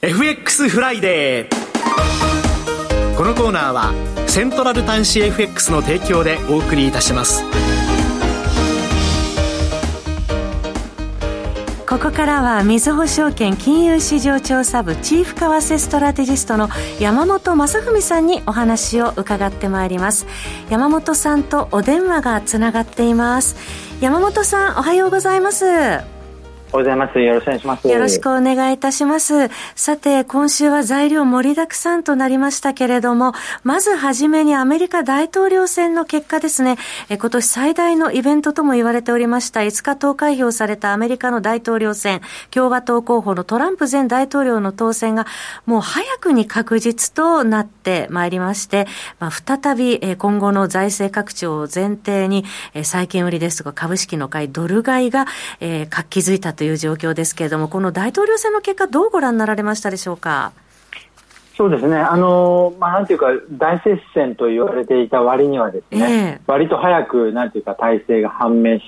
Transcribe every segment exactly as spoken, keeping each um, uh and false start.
エフエックス フライデー。このコーナーはセントラル端子 エフエックス の提供でお送りいたします。 ここからはみずほ証券金融市場調査部チーフ為替ストラテジストの山本正文さんにお話を伺ってまいります。山本さんとお電話がつながっています。山本さん、おはようございます。 おはようございます。よろしくお願いします。 よろしくお願いいたします。さて、今週は材料盛りだくさんとなりましたけれども、まずはじめにアメリカ大統領選の結果ですね。え今年最大のイベントとも言われておりましたいつか投開票されたアメリカの大統領選、共和党候補のトランプ前大統領の当選がもう早くに確実となってまいりまして、まあ、再びえ今後の財政拡張を前提にえ債券売りですとか株式の買い、ドル買いがえ活気づいたという状況ですけれども、この大統領選の結果どうご覧になられましたでしょうか。 そうですね、あのまあ、なんていうか大接戦と言われていた割にはですね、えー、割と早くなんていうか体制が判明して、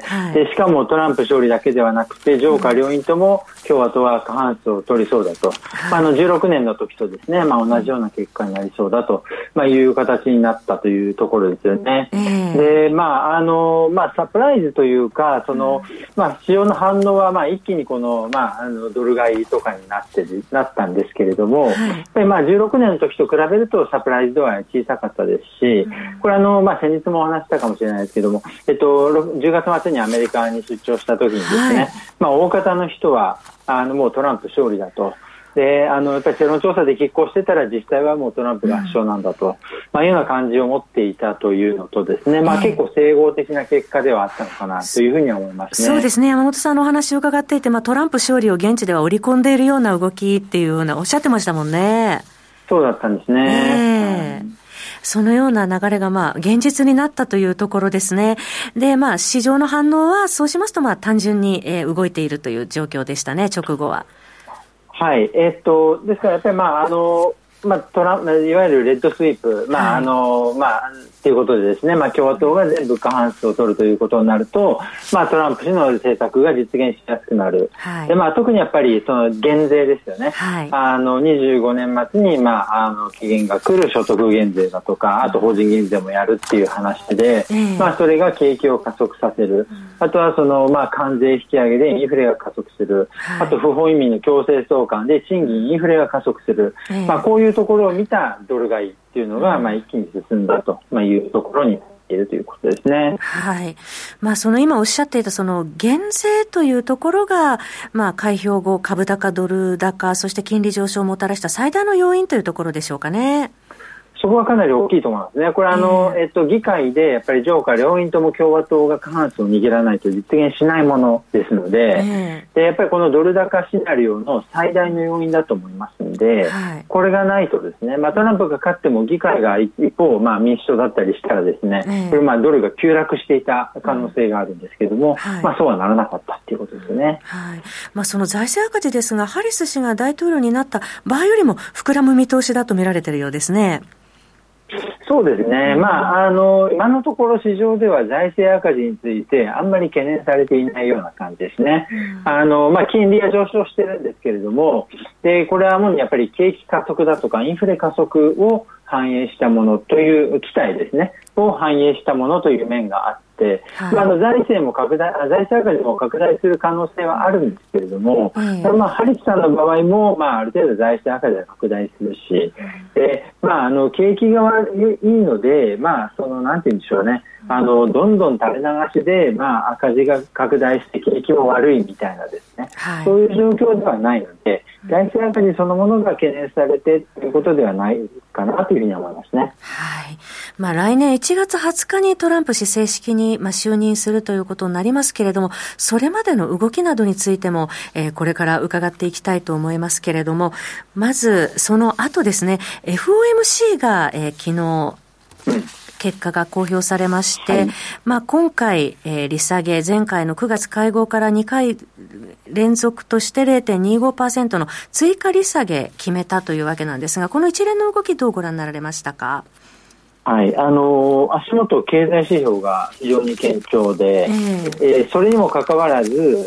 はい、でしかもトランプ勝利だけではなくて上下両院とも共和党は過半数を取りそうだと、はい、まあ、あのじゅうろくねんの時とですね、まあ、同じような結果になりそうだと、まあ、いう形になったというところですよね、えー、でまああのまあ、サプライズというかその、まあ、市場の反応はまあ一気にこの、まあ、あのドル買いとかになってなったんですけれども、はい、まあ、じゅうろくねんの時と比べるとサプライズ度は小さかったですし、これあの、まあ、先日もお話したかもしれないですけども、えっと、じゅうがつ末にアメリカに出張した時にですね、はい、まあ、大方の人はあのもうトランプ勝利だと。であのやっぱり世論調査で拮抗してたら実際はもうトランプが圧勝なんだと、うん、まあ、いうような感じを持っていたというのとですね、まあ、結構整合的な結果ではあったのかなというふうには思いますね。 そうですね、山本さんのお話を伺っていて、まあ、トランプ勝利を現地では織り込んでいるような動きっていうようなおっしゃってましたもんね。 そうだったんですね、 えーうん、そのような流れがまあ現実になったというところですね。で、まあ、市場の反応はそうしますとまあ単純にえ動いているという状況でしたね、直後は。 はい、えー、っとですからやっぱりまああのまあ、トラいわゆるレッドスイープ、まあ、あの、まあ、ということでですね、まあ、共和党が全部過半数を取るということになると、まあ、トランプ氏の政策が実現しやすくなる。はい、で、まあ、特にやっぱり、その減税ですよね。はい、あの、にじゅうごねん末に、まあ、あの、期限が来る所得減税だとか、あと法人減税もやるっていう話で、うん、まあ、それが景気を加速させる。うん、あとは、その、まあ、関税引き上げでインフレが加速する。はい、あと、不法移民の強制送還で賃金インフレが加速する。うん、まあ、こういうところを見たドル買いっていうのが、まあ、一気に進んだというところになっているということですね。 はい。まあ、その今おっしゃっていたその減税というところが、まあ、開票後株高ドル高そして金利上昇をもたらした最大の要因というところでしょうかね。 そこはかなり大きいと思いますね。これあの、えー、えっと、議会でやっぱり上下両院とも共和党が過半数を握らないと実現しないものですので、えー、でやっぱりこのドル高シナリオの最大の要因だと思いますので、はい、これがないとですね、まあ、トランプが勝っても議会が一方、まあ、民主党だったりしたらですね、えー、これまあドルが急落していた可能性があるんですけども、はい、まあ、そうはならなかったということですね。 はい、まあ、その財政赤字ですが、ハリス氏が大統領になった場合よりも膨らむ見通しだと見られているようですね。 そうですね、まあ、あの今のところ市場では財政赤字についてあんまり懸念されていないような感じですね。あの、まあ、金利が上昇してるんですけれども、でこれはもうやっぱり景気加速だとかインフレ加速を反映したものという期待ですねを反映したものという面があって、はい、まあ、あの財政も拡大財政赤字も拡大する可能性はあるんですけれども、はい、まあ、ハリスさんの場合も、まあ、ある程度財政赤字が拡大するし、で、まあ、あの景気が悪いので、まあ、そのなんて言うんでしょうね、あのどんどん垂れ流しで、まあ、赤字が拡大して景気も悪いみたいなですね、はい、そういう状況ではないので、財政赤字そのものが懸念されてということではないかなというふうに思いますね。 はい、まあ、来年いちがつはつかにトランプ氏正式にまあ就任するということになりますけれども、それまでの動きなどについても、えー、これから伺っていきたいと思いますけれども、まずその後ですね、 エフオーエムシー が、えー、昨日、うん結果が公表されまして、はい、まあ、今回、えー、利下げ、前回のくがつ会合からにかい連続として ゼロてんにじゅうごパーセント の追加利下げ決めたというわけなんですが、この一連の動きどうご覧になられましたか。 はい、あのー、足元経済指標が非常に堅調で、えーえー、それにもかかわらず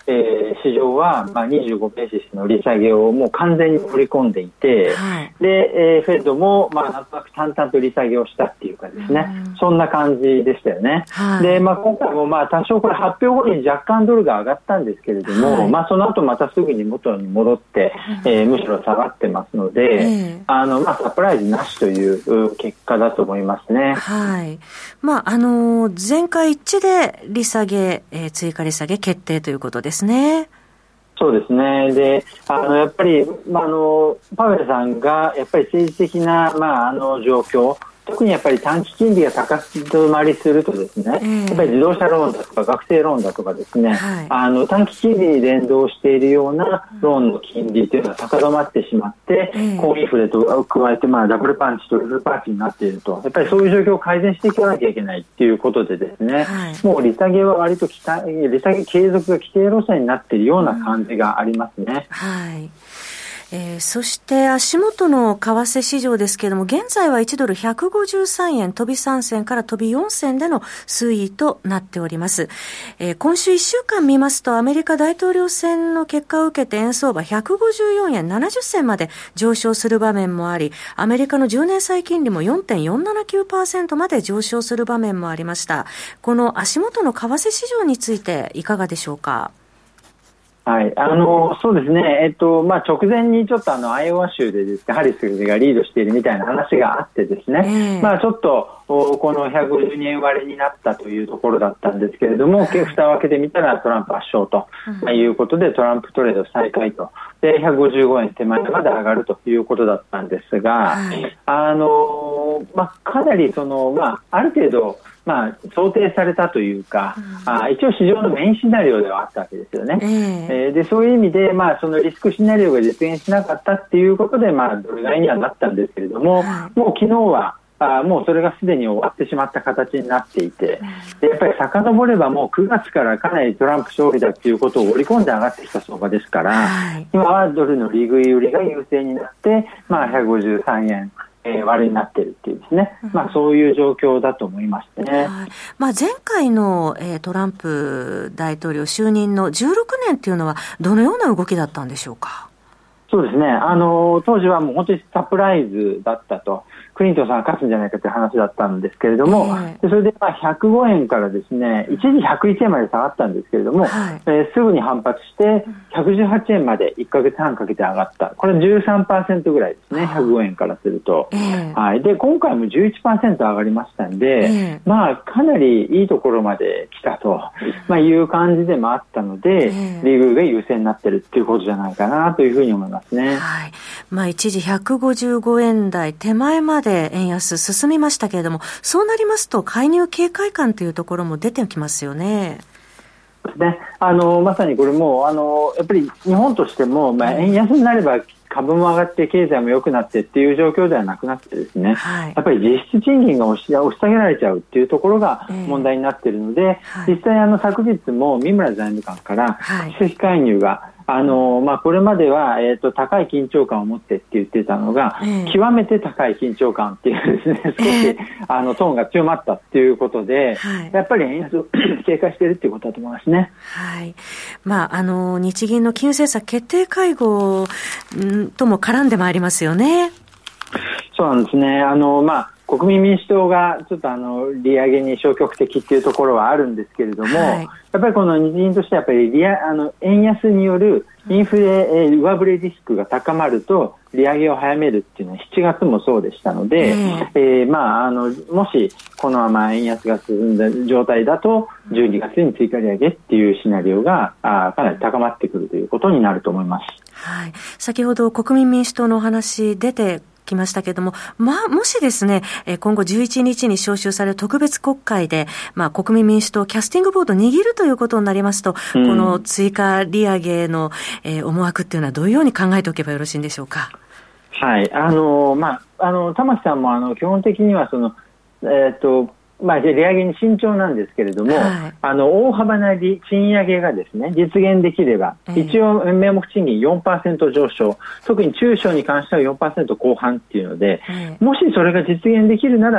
えー、市場は、まあ、にじゅうごベーシスの利下げをもう完全に織り込んでいて、はい、で、えー、フェッドも、まあ、なんとなく淡々と利下げをしたっていうかですね、うん、そんな感じでしたよね。はい、で、まあ、今回もまあ多少これ発表後に若干ドルが上がったんですけれども、はい、まあ、その後またすぐに元に戻って、えー、むしろ下がってますので、えー、あの、まあ、サプライズなしという結果だと思いますね。 はい。まあ、あのー、全会一致で利下げ、えー、追加利下げ決定ということですね。 そうですね。で、あの、やっぱり、まあ、あの、パウエルさんが、やっぱり政治的な、まあ、あの、状況、特にやっぱり短期金利が高止まりするとですね、えー、やっぱり自動車ローンだとか学生ローンだとかですね、はい、あの短期金利に連動しているようなローンの金利というのは高止まってしまって、えー、高インフレと加えて、まあ、ダブルパンチとルルパンチになっていると、やっぱりそういう状況を改善していかなきゃいけないということでですね、はい、もう利下げは割と期待、利下げ継続が規定路線になっているような感じがありますね。 うん、はい。えー、そして足元の為替市場ですけれども、現在はいちドルひゃくごじゅうさんえん飛びさん銭から飛びよん銭での推移となっております。えー、今週いっしゅうかん見ますと、アメリカ大統領選の結果を受けて円相場ひゃくごじゅうよんえんななじゅっ銭まで上昇する場面もあり、アメリカのじゅうねん債金利も よんてんよんななきゅうパーセント まで上昇する場面もありました。この足元の為替市場についていかがでしょうか。 はい、あの、そうですね。えっと、まあ、直前にちょっとあの、アイオワ州でですね、ハリスがリードしているみたいな話があってですね、えー、まあ、ちょっと、このひゃくごじゅうにえん割れになったというところだったんですけれども、蓋を開けてみたらトランプ圧勝と、うん、いうことで、トランプトレード再開と、で、ひゃくごじゅうごえん手前まで上がるということだったんですが、はい、あの、まあ、かなりその、まあ、ある程度、まあ、想定されたというか、うん、あ一応市場のメインシナリオではあったわけですよね。えーえー、でそういう意味で、まあ、そのリスクシナリオが実現しなかったっていうことで、まあ、ドル買いにはなったんですけれども、はい、もう昨日はあもうそれがすでに終わってしまった形になっていて、でやっぱり遡ればもうくがつからかなりトランプ勝利だということを織り込んで上がってきた相場ですから、はい、今はドルの利食い売りが優勢になって、まあ、ひゃくごじゅうさんえんえー、割れになっているっていうですね、うん、まあそういう状況だと思いましてね。 はい、まあ前回の、えー、トランプ大統領就任のじゅうろくねんっていうのはどのような動きだったんでしょうか。 そうですね。あの当時はもう本当にサプライズだったと。クリントンさんが勝つんじゃないかという話だったんですけれども、えー、でそれでまあひゃくごえんからですね、一時ひゃくいちえんまで下がったんですけれども、はいえー、すぐに反発してひゃくじゅうはちえんまでいっかげつはんかけて上がった。これ じゅうさんパーセント ぐらいですね、ひゃくごえんからすると。えーはい、で今回も じゅういちパーセント 上がりましたんで、えー、まあかなりいいところまで来たと、まあ、いう感じでもあったので、えー、利食いが優勢になってるっていうことじゃないかなというふうに思いますね。 はいまあ、一時ひゃくごじゅうごえん台手前まで円安進みましたけれども、そうなりますと介入警戒感というところも出てきますよね。 ね、あのまさにこれもあのやっぱり日本としても、まあ、円安になれば株も上がって経済も良くなってっていう状況ではなくなってですね、はい、やっぱり実質賃金が押し、押し下げられちゃうっていうところが問題になっているので、えーはい、実際あの昨日も三村財務官から非正規介入があのまあ、これまでは、えーと、高い緊張感を持ってって言ってたのが、えー、極めて高い緊張感っていうですね、少し、えー、あのトーンが強まったっていうことで、はい、やっぱり円安を警戒しているっていうことだと思いますね。 はい。まあ、あの、日銀の金融政策決定会合とも絡んでまいりますよね。 そうなんですね。あの、まあ、国民民主党がちょっとあの利上げに消極的っていうところはあるんですけれども、はい、やっぱりこの日銀としてはやっぱり利上あの円安によるインフレ、えー、上振れリスクが高まると利上げを早めるっていうのはしちがつもそうでしたので、えーえー、まああのもしこのまま円安が進んだ状態だとじゅうにがつに追加利上げっていうシナリオがあかなり高まってくるということになると思います。 はい、先ほど国民民主党のお話出てきましたけれども、まあ、もしですね、今後じゅういちにちに召集される特別国会で、まあ、国民民主党キャスティングボードを握るということになりますと、うん、この追加利上げの、えー、思惑っていうのはどういうように考えておけばよろしいんでしょうか。 はい、あの、まあ、あの、玉木さんもあの基本的にはその、えっと、まあ、利上げに慎重なんですけれども、はい、あの大幅な賃上げがですね実現できれば、えー、一応名目賃金 よんパーセント 上昇、特に中小に関しては よんパーセント 後半っていうので、えー、もしそれが実現できるなら、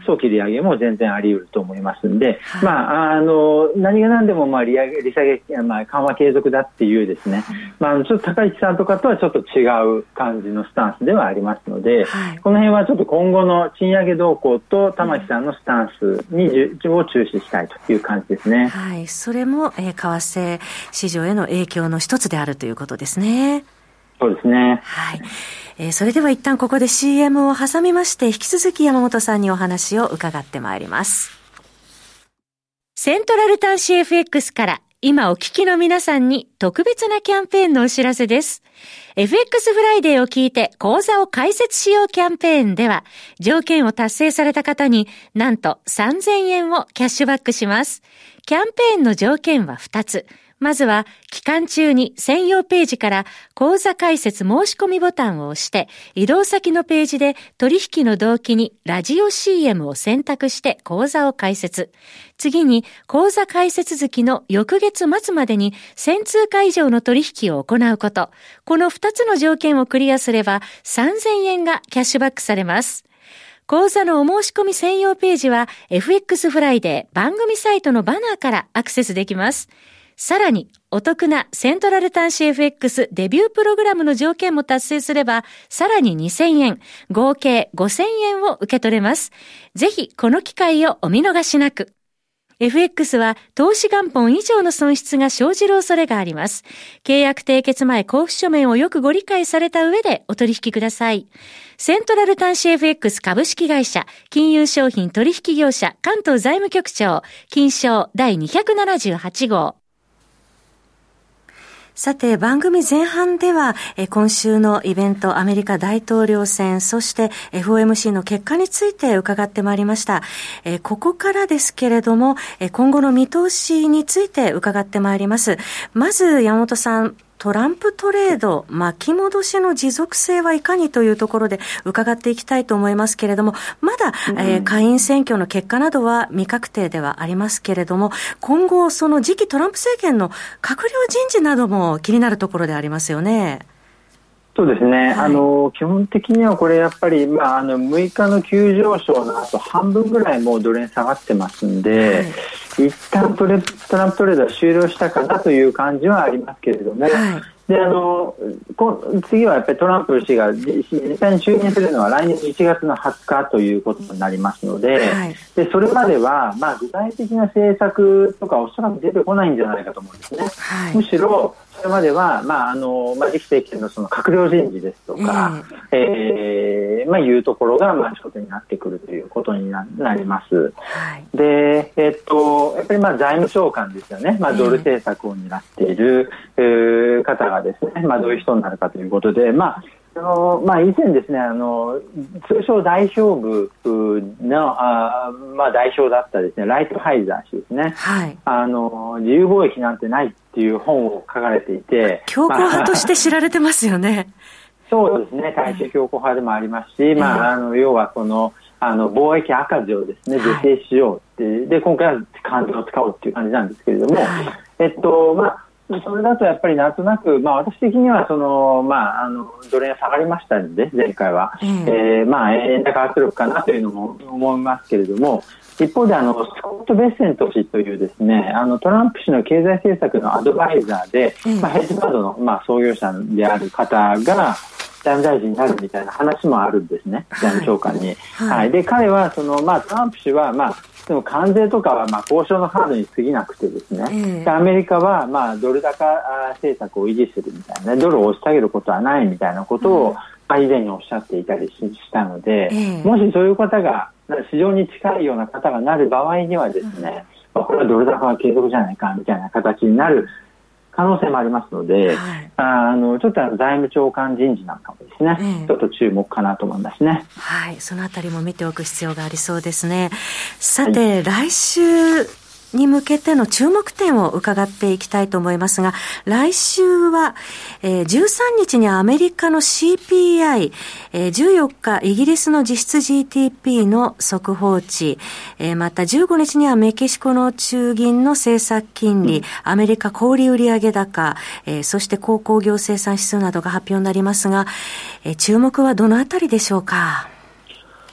早期利上げも全然あり得ると思いますんで、はい、まあ、あの何が何でもまあ利上げ、利下げ、まあ、緩和継続だっていうですね、まあ、ちょっと高市さんとかとはちょっと違う感じのスタンスではありますので、はい、この辺はちょっと今後の賃上げ動向と玉木さんのスタンスにを注視したいという感じですね。 はい、それも、えー、為替市場への影響の一つであるということですね。 そうですね。 はい。えー、それでは一旦ここで シーエム を挟みまして、引き続き山本さんにお話を伺ってまいります。セントラル端子 エフエックス から今お聞きの皆さんに特別なキャンペーンのお知らせです。エフエックス フライデーを聞いて口座を開設しようキャンペーンでは、条件を達成された方になんとさんぜんえんをキャッシュバックします。キャンペーンの条件はふたつ。まずは、期間中に専用ページから口座開設申し込みボタンを押して、移動先のページで取引の動機にラジオ シーエム を選択して口座を開設。次に、口座開設月の翌月末までにせん通貨以上の取引を行うこと。このふたつの条件をクリアすればさんぜんえんがキャッシュバックされます。口座のお申し込み専用ページは エフエックス フライデー番組サイトのバナーからアクセスできます。さらに、お得なセントラル端子 エフエックス デビュープログラムの条件も達成すれば、さらににせんえん、合計ごせんえんを受け取れます。ぜひ、この機会をお見逃しなく。エフエックス は投資元本以上の損失が生じる恐れがあります。契約締結前交付書面をよくご理解された上でお取引ください。セントラル端子 エフエックス 株式会社、金融商品取引業者関東財務局長、金商だいにひゃくななじゅうはち号。さて、番組前半では、え今週のイベント、アメリカ大統領選、そして エフオーエムシー の結果について伺ってまいりました。えここからですけれども、え今後の見通しについて伺ってまいります。まず、山本さん、トランプトレード、巻き戻しの持続性はいかにというところで伺っていきたいと思いますけれども、まだ、うんえー、下院選挙の結果などは未確定ではありますけれども、今後その次期トランプ政権の閣僚人事なども気になるところでありますよね。 そうですね、はい、あの基本的にはこれやっぱり、まあ、あのむいかの急上昇の後半分ぐらいもうドル円下がってますんで、はい、一旦トレトランプトレードは終了したかなという感じはありますけれども、はい、であのこ次はやっぱりトランプ氏が実際に就任するのは来年いちがつのはつかということになりますので、はい、でそれまでは、まあ、具体的な政策とかおそらく出てこないんじゃないかと思うんですね、はい、むしろそれまでは、まああのまあ、次期政権のその閣僚人事ですとか、えーえーまあ、いうところが、まあ、焦点になってくるということに な, なります、はい、で、えー、っとやっぱりまあ財務長官ですよね、まあ、ドル政策を担っている、えー、方がですね、まあ、どういう人になるかということで、まああのまあ、以前ですね、あの通商代表部のあ、まあ、代表だったですねライトハイザー氏ですね、はい、あの自由貿易なんてないっていう本を書かれていて、 強硬派として知られてますよね。 そうですね、大衆強硬派でもありますし、まあ、あの要はこのあの貿易赤字をですね是正しようって、はい、で今回は関税を使おうっていう感じなんですけれども、はい、えっとまあそれだとやっぱりなんとなく、まあ、私的にはその、まあ、あのドル円下がりましたので前回は、うんえーまあ、円高圧力かなというのも思いますけれども、一方であのスコット・ベッセント氏というですねあのトランプ氏の経済政策のアドバイザーで、うんまあ、ヘッジファンドの、まあ、創業者である方が財務大臣になるみたいな話もあるんですね、財務長官に、はいはい、で彼はその、まあ、トランプ氏は、まあでも関税とかはまあ交渉のカードに過ぎなくてですね、えー、でアメリカはまあドル高政策を維持するみたいな、ドルを押し下げることはないみたいなことを以前におっしゃっていたりしたので、えー、もしそういう方が市場に近いような方がなる場合にはですね、うん、これはドル高は継続じゃないかみたいな形になる可能性もありますので、はい、あのちょっと財務長官人事なんかもですね、えー、ちょっと注目かなと思いますね。 はい、そのあたりも見ておく必要がありそうですね。さて、はい、来週に向けての注目点を伺っていきたいと思いますが、来週は、えー、じゅうさんにちにアメリカの シーピーアイ、えー、じゅうよっかイギリスの実質 ジーティーピー の速報値、えー、またじゅうごにちにはメキシコの中銀の政策金利、うん、アメリカ小売売上高、えー、そして鉱工業生産指数などが発表になりますが、えー、注目はどのあたりでしょうか。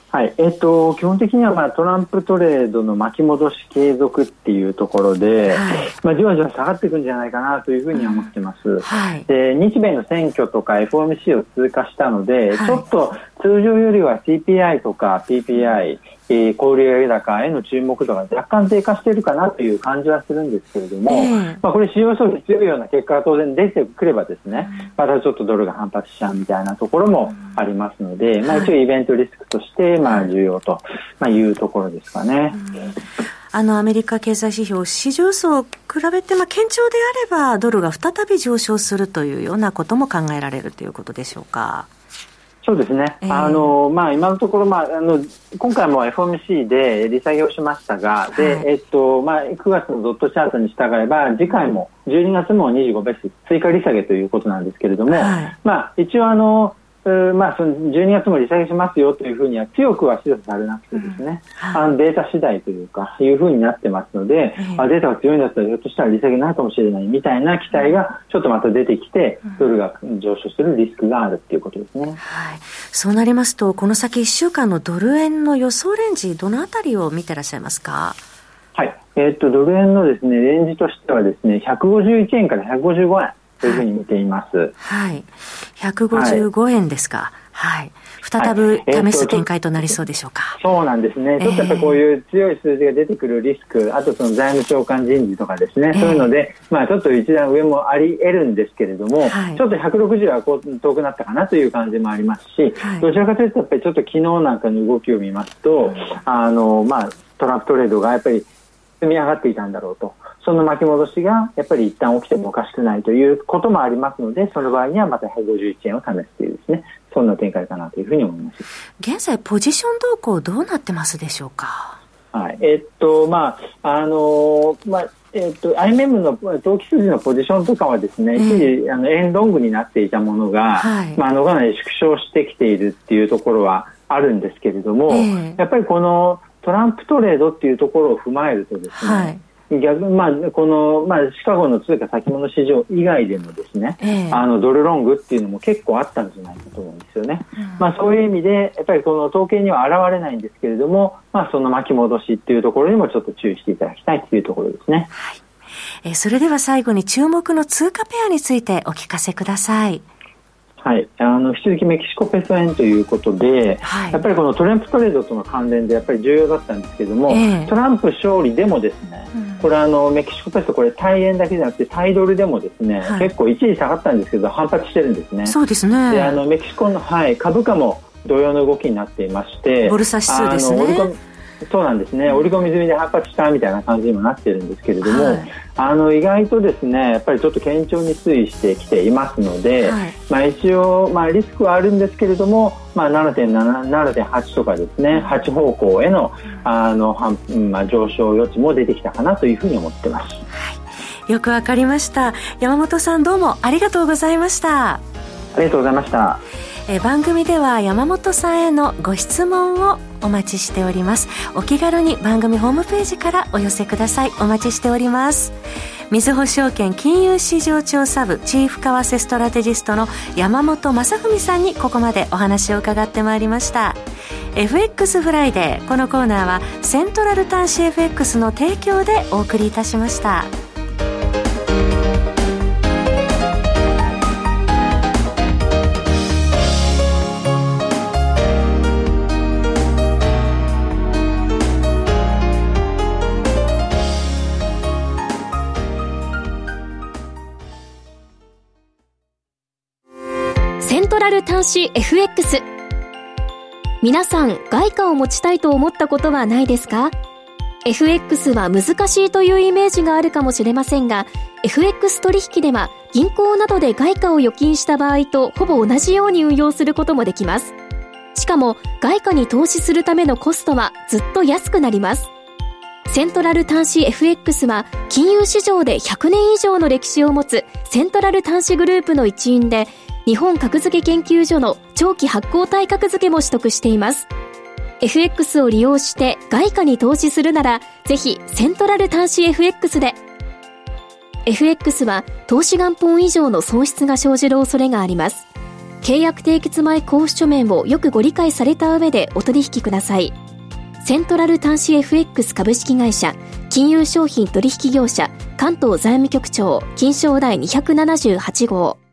はい、えっと、基本的には、まあ、トランプトレードの巻き戻し継続っていうところで、はい、まあ、じわじわ下がっていくんじゃないかなというふうには思ってます、うんはい、で日米の選挙とか エフオーエムシー を通過したので、はい、ちょっと通常よりは シーピーアイ とか ピーピーアイ、えー、小売上高への注目度が若干低下しているかなという感じはするんですけれども、えーまあ、これ市場予想に強いような結果が当然出てくればですね、またちょっとドルが反発しちゃうみたいなところもありますので、まあ、一応イベントリスクとしてまあ重要というところですかね。 あのアメリカ経済指標市場予想を比べて、まあ、堅調であればドルが再び上昇するというようなことも考えられるということでしょうか。 そうですね、えーあのまあ、今のところ、まあ、あの今回も エフオーエムシー で利下げをしましたが、はいでえっとまあ、くがつのドットチャートに従えば次回もじゅうにがつもにじゅうごベース追加利下げということなんですけれども、はいまあ、一応あのまあ、そのじゅうにがつも利下げしますよというふうには強くは示唆されなくてですね、うんはい、あのデータ次第というかいうふうになってますので、うん、あデータが強いんだったらひょっとしたら利下げないかもしれないみたいな期待がちょっとまた出てきて、うん、ドルが上昇するリスクがあるということですね、はい、 そうなりますとこの先いっしゅうかんのドル円の予想レンジどのあたりを見てらっしゃいますか。 はい、えー、っとドル円のですねレンジとしてはですねひゃくごじゅういちえんからひゃくごじゅうごえんというふうに見ています。はい、 はい、ひゃくごじゅうごえんですか。はい、再び試す展開となりそうでしょうか。 はいえー、そうなんですね。ちょっとやっぱこういう強い数字が出てくるリスク、あとその財務長官人事とかですね、えー、そういうので、まあ、ちょっと一段上もあり得るんですけれども、はい、ちょっとひゃくろくじゅうはこう遠くなったかなという感じもありますし、はい、どちらかというとやっぱりちょっと昨日なんかの動きを見ますと、うん、あのまあ、トランプトレードがやっぱり積み上がっていたんだろうと。その巻き戻しがやっぱり一旦起きてもおかしくないということもありますので、その場合にはまたひゃくごじゅういちえんを試すというですね、そんな展開かなというふうに思います。 現在ポジション動向どうなってますでしょうか。 はい、えー、っとまああのまあえー、っと アイエムエム の投機筋のポジションとかはですね、一時、えー、あの円ロングになっていたものが、はいまあ、あのかなり縮小してきているっていうところはあるんですけれども、えー、やっぱりこのトランプトレードっていうところを踏まえるとですね、はい逆まあ、この、まあ、シカゴの通貨先物市場以外でもですね、えー、あのドルロングっていうのも結構あったんじゃないかと思うんですよね、うんまあ、そういう意味でやっぱりこの統計には現れないんですけれども、まあ、その巻き戻しっていうところにもちょっと注意していただきたいというところですね、 はいえー、それでは最後に注目の通貨ペアについてお聞かせください。 はい、あの引き続きメキシコペソ円ということで、はい、やっぱりこのトランプトレードとの関連でやっぱり重要だったんですけれども、えー、トランプ勝利でもですね、うん、これあのメキシコペソこれ対円だけじゃなくて対ドルでもですね、はい、結構一時下がったんですけど反発してるんですね。 そうですね。 であのメキシコの、はい、株価も同様の動きになっていまして、 ボルサ指数ですね。 そうなんですね、織り込み済みで反発したみたいな感じにもなってるんですけれども、はい、あの意外とですねやっぱりちょっと堅調に推移してきていますので、はいまあ、一応、まあ、リスクはあるんですけれども、まあ、ななてんなな、ななてんはち とかですねはち方向への、あの、まあ、上昇余地も出てきたかなというふうに思ってます。はい、よくわかりました。山本さんどうもありがとうございました。 ありがとうございました。 え番組では山本さんへのご質問をお待ちしております。お気軽に番組ホームページからお寄せください。お待ちしております。みずほ証券金融市場調査部チーフ為替ストラテジストの山本正文さんにここまでお話を伺ってまいりました。 エフエックス フライデー、このコーナーはセントラル端子 エフエックス の提供でお送りいたしました。 セントラル端子 エフエックス。 皆さん外貨を持ちたいと思ったことはないですか？ エフエックス は難しいというイメージがあるかもしれませんが、 エフエックス 取引では銀行などで外貨を預金した場合とほぼ同じように運用することもできます。しかも外貨に投資するためのコストはずっと安くなります。セントラル端子 エフエックス は金融市場でひゃくねん以上の歴史を持つセントラル端子グループの一員で、日本格付け研究所の長期発行体格付けも取得しています。 エフエックス を利用して外貨に投資するなら、ぜひセントラル端子 エフエックス で。 エフエックス は投資元本以上の損失が生じる恐れがあります。 契約締結前交付書面をよくご理解された上でお取引ください。セントラル端子 エフエックス 株式会社、金融商品取引業者、関東財務局長、金商第にひゃくななじゅうはち号。